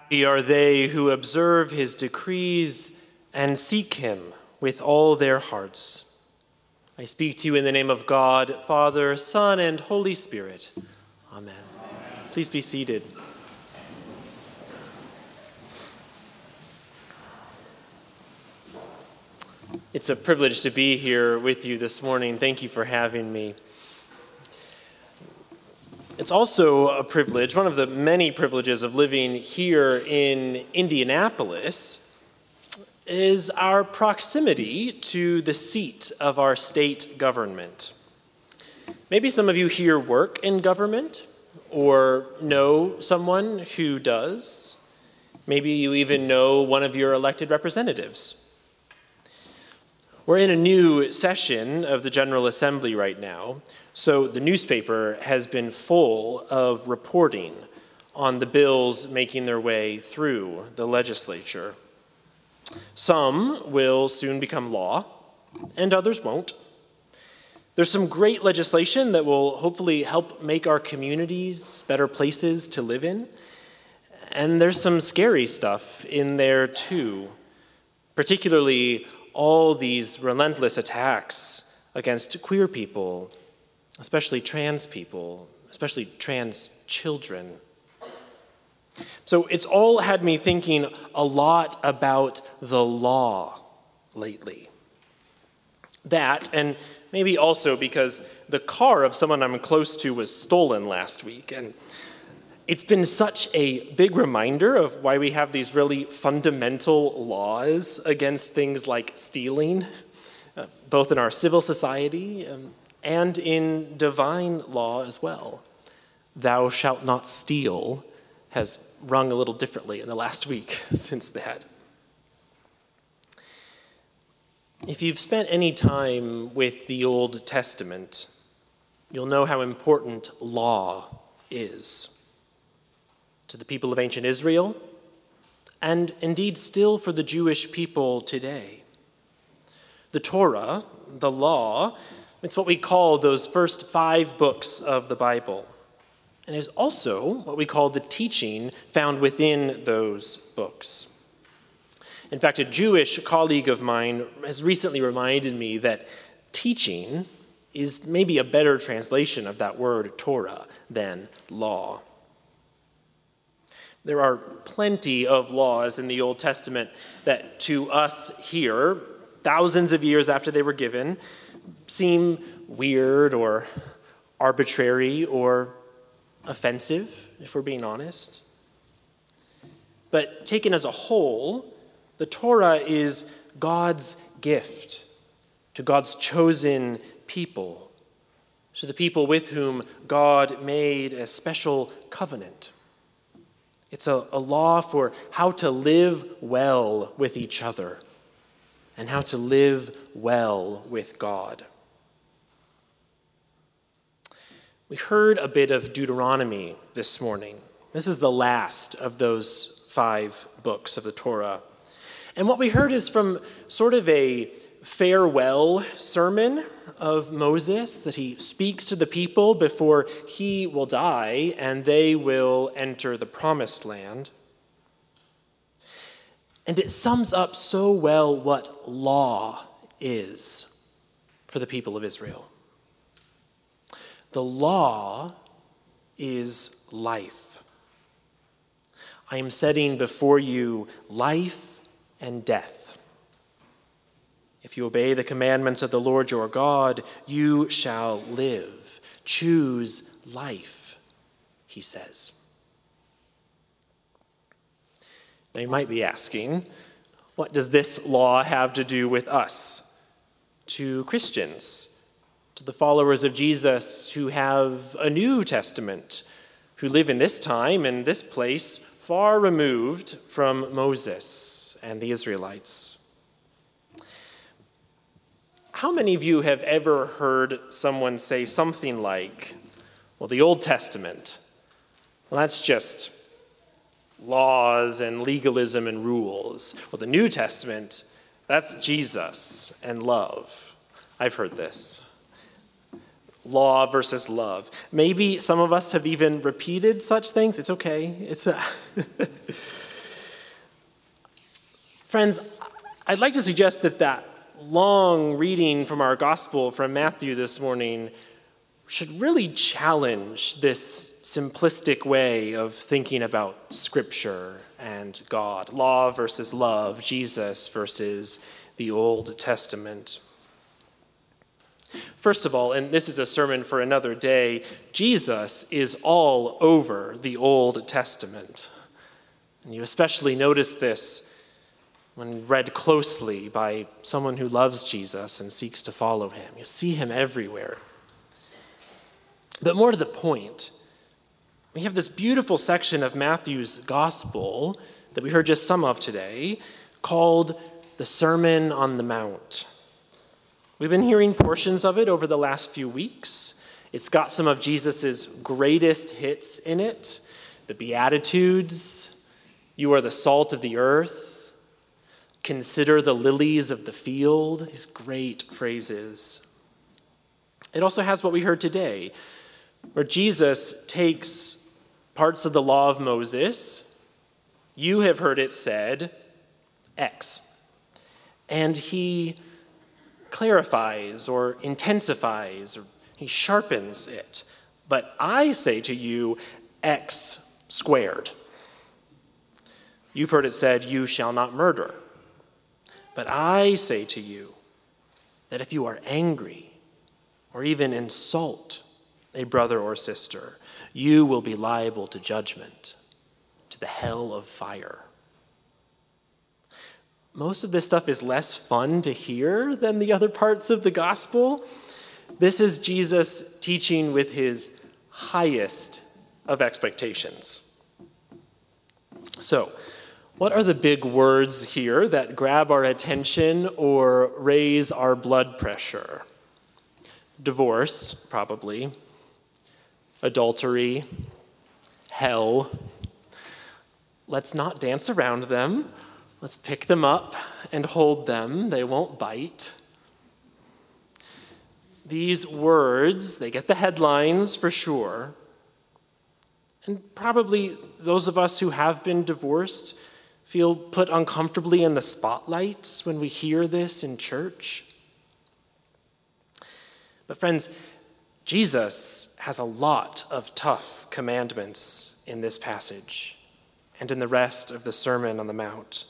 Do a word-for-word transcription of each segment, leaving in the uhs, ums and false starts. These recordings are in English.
Happy are they who observe his decrees and seek him with all their hearts. I speak to you in the name of God, Father, Son, and Holy Spirit. Amen. Amen. Please be seated. It's a privilege to be here with you this morning. Thank you for having me. It's also a privilege, one of the many privileges of living here in Indianapolis, is our proximity to the seat of our state government. Maybe some of you here work in government or know someone who does. Maybe you even know one of your elected representatives. We're in a new session of the General Assembly right now, so the newspaper has been full of reporting on the bills making their way through the legislature. Some will soon become law, and others won't. There's some great legislation that will hopefully help make our communities better places to live in, and there's some scary stuff in there too, particularly all these relentless attacks against queer people, especially trans people, especially trans children. So it's all had me thinking a lot about the law lately. That, and maybe also because the car of someone I'm close to was stolen last week, and it's been such a big reminder of why we have these really fundamental laws against things like stealing, uh, both in our civil society um, and in divine law as well. Thou shalt not steal has rung a little differently in the last week since that. If you've spent any time with the Old Testament, you'll know how important law is to the people of ancient Israel, and indeed still for the Jewish people today. The Torah, the law, it's what we call those first five books of the Bible, and is also what we call the teaching found within those books. In fact, a Jewish colleague of mine has recently reminded me that teaching is maybe a better translation of that word Torah than law. There are plenty of laws in the Old Testament that to us here, thousands of years after they were given, seem weird or arbitrary or offensive, if we're being honest. But taken as a whole, the Torah is God's gift to God's chosen people, to the people with whom God made a special covenant. It's a, a law for how to live well with each other and how to live well with God. We heard a bit of Deuteronomy this morning. This is the last of those five books of the Torah. And what we heard is from sort of a farewell sermon of Moses that he speaks to the people before he will die and they will enter the promised land. And it sums up so well what law is for the people of Israel. The law is life. I am setting before you life and death. If you obey the commandments of the Lord your God, you shall live. Choose life, he says. Now you might be asking, what does this law have to do with us, to Christians, to the followers of Jesus who have a New Testament, who live in this time and this place far removed from Moses and the Israelites? How many of you have ever heard someone say something like, well, the Old Testament, well, that's just laws and legalism and rules. Well, the New Testament, that's Jesus and love. I've heard this. Law versus love. Maybe some of us have even repeated such things. It's okay. It's a Friends, I'd like to suggest that that long reading from our gospel from Matthew this morning should really challenge this simplistic way of thinking about Scripture and God, law versus love, Jesus versus the Old Testament. First of all, and this is a sermon for another day, Jesus is all over the Old Testament. And you especially notice this when read closely by someone who loves Jesus and seeks to follow him. You see him everywhere. But more to the point, we have this beautiful section of Matthew's gospel that we heard just some of today called the Sermon on the Mount. We've been hearing portions of it over the last few weeks. It's got some of Jesus' greatest hits in it. The Beatitudes, you are the salt of the earth, consider the lilies of the field, these great phrases. It also has what we heard today, where Jesus takes parts of the law of Moses, you have heard it said, X, and he clarifies or intensifies, or he sharpens it. But I say to you, X squared. You've heard it said, you shall not murder. But I say to you that if you are angry or even insult a brother or sister, you will be liable to judgment, to the hell of fire. Most of this stuff is less fun to hear than the other parts of the gospel. This is Jesus teaching with his highest of expectations. So, what are the big words here that grab our attention or raise our blood pressure? Divorce, probably. Adultery. Hell. Let's not dance around them. Let's pick them up and hold them. They won't bite. These words, they get the headlines for sure. And probably those of us who have been divorced feel put uncomfortably in the spotlight when we hear this in church. But friends, Jesus has a lot of tough commandments in this passage and in the rest of the Sermon on the Mount.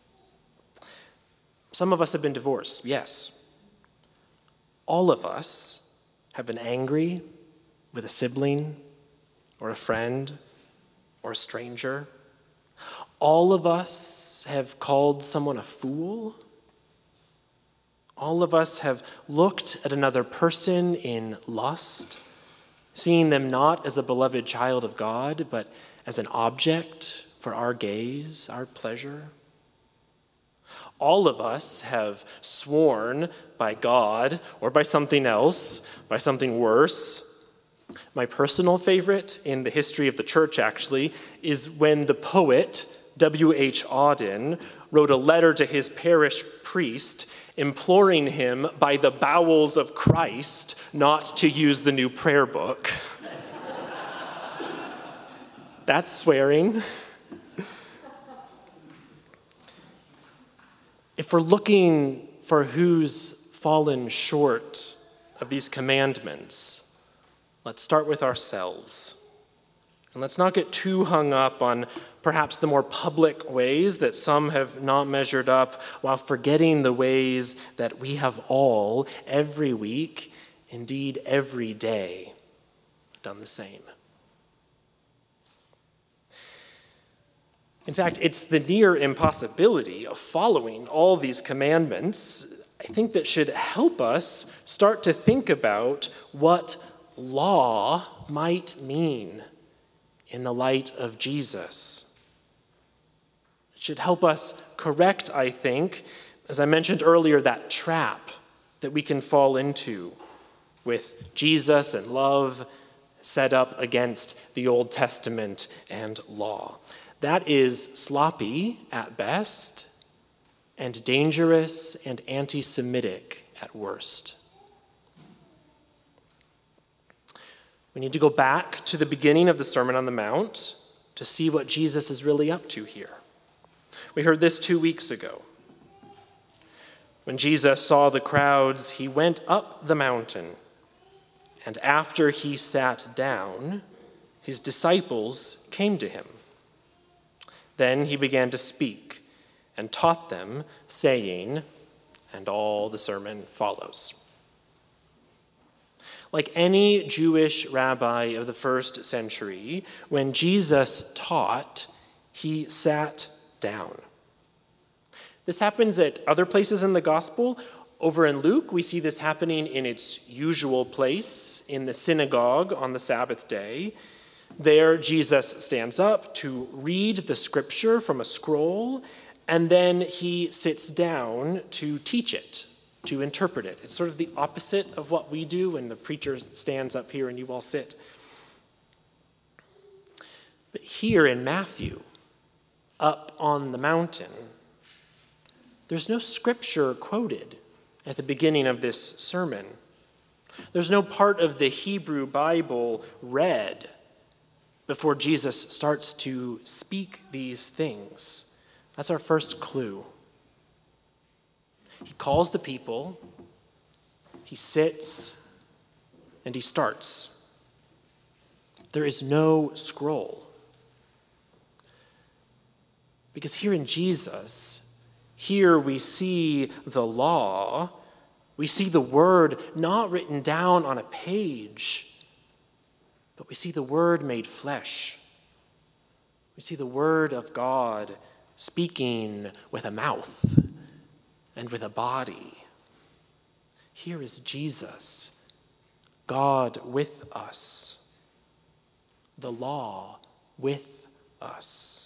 Some of us have been divorced, yes. All of us have been angry with a sibling or a friend or a stranger. All of us have called someone a fool. All of us have looked at another person in lust, seeing them not as a beloved child of God, but as an object for our gaze, our pleasure. All of us have sworn by God or by something else, by something worse. My personal favorite in the history of the church, actually, is when the poet W H Auden wrote a letter to his parish priest imploring him by the bowels of Christ not to use the new prayer book. That's swearing. If we're looking for who's fallen short of these commandments, let's start with ourselves. And let's not get too hung up on perhaps the more public ways that some have not measured up, while forgetting the ways that we have all, every week, indeed every day, done the same. In fact, it's the near impossibility of following all these commandments, I think, that should help us start to think about what law might mean in the light of Jesus. It should help us correct, I think, as I mentioned earlier, that trap that we can fall into with Jesus and love set up against the Old Testament and law. That is sloppy at best and dangerous and anti-Semitic at worst. We need to go back to the beginning of the Sermon on the Mount to see what Jesus is really up to here. We heard this two weeks ago. When Jesus saw the crowds, he went up the mountain, and after he sat down, his disciples came to him. Then he began to speak and taught them, saying, and all the sermon follows. Like any Jewish rabbi of the first century, when Jesus taught, he sat down. This happens at other places in the gospel. Over in Luke, we see this happening in its usual place, in the synagogue on the Sabbath day. There, Jesus stands up to read the scripture from a scroll, and then he sits down to teach it, to interpret it. It's sort of the opposite of what we do when the preacher stands up here and you all sit. But here in Matthew, up on the mountain, there's no scripture quoted at the beginning of this sermon. There's no part of the Hebrew Bible read before Jesus starts to speak these things. That's our first clue. He calls the people, he sits, and he starts. There is no scroll. Because here in Jesus, here we see the law, we see the word not written down on a page, but we see the word made flesh. We see the word of God speaking with a mouth and with a body. Here is Jesus, God with us, the law with us.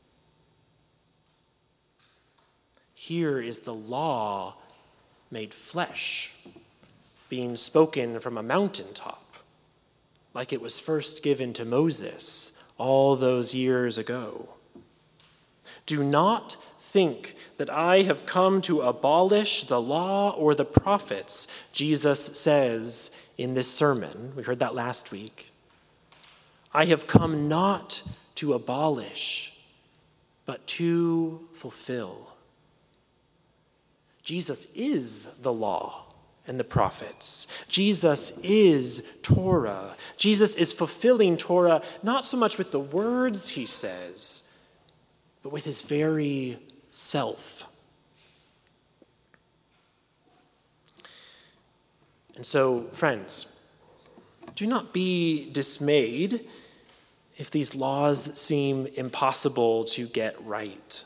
Here is the law made flesh, being spoken from a mountaintop, like it was first given to Moses all those years ago. Do not think that I have come to abolish the law or the prophets, Jesus says in this sermon. We heard that last week. I have come not to abolish, but to fulfill. Jesus is the law and the prophets. Jesus is Torah. Jesus is fulfilling Torah not so much with the words he says, but with his very self. And so, friends, do not be dismayed if these laws seem impossible to get right.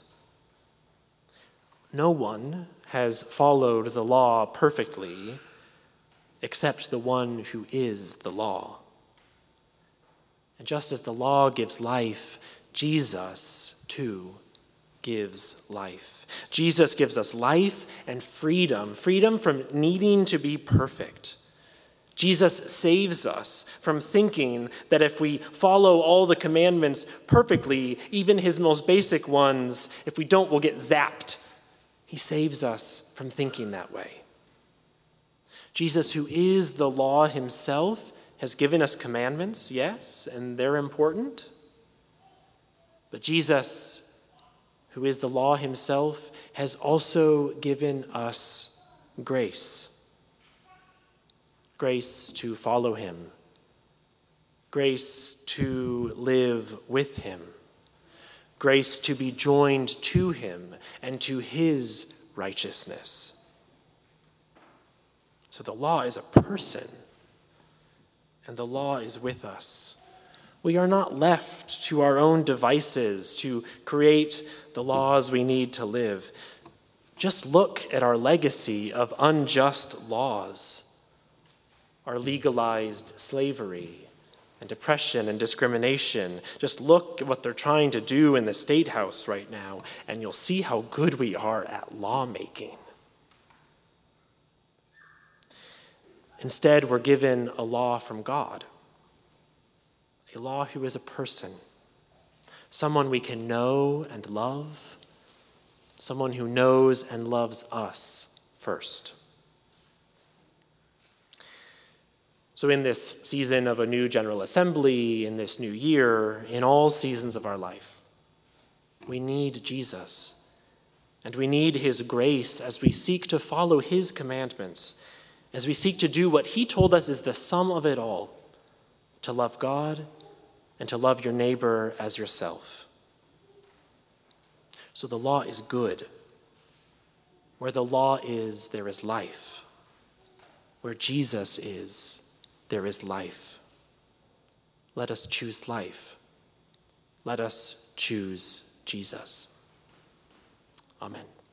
No one has followed the law perfectly except the one who is the law. And just as the law gives life, Jesus, too, gives life. Jesus gives us life and freedom, freedom from needing to be perfect. Jesus saves us from thinking that if we follow all the commandments perfectly, even his most basic ones, if we don't, we'll get zapped. He saves us from thinking that way. Jesus, who is the law himself, has given us commandments, yes, and they're important. But Jesus, who is the law himself, has also given us grace. Grace to follow him. Grace to live with him. Grace to be joined to him and to his righteousness. So the law is a person, and the law is with us. We are not left to our own devices to create the laws we need to live. Just look at our legacy of unjust laws, our legalized slavery, and oppression and discrimination. Just look at what they're trying to do in the State House right now, and you'll see how good we are at lawmaking. Instead, we're given a law from God, a law who is a person, someone we can know and love, someone who knows and loves us first. So in this season of a new General Assembly, in this new year, in all seasons of our life, We need Jesus, and we need his grace as we seek to follow his commandments, as we seek to do what he told us is the sum of it all, to love God and to love your neighbor as yourself. So the law is good. Where the law is, there is life. Where Jesus is, there is life. Let us choose life. Let us choose Jesus. Amen.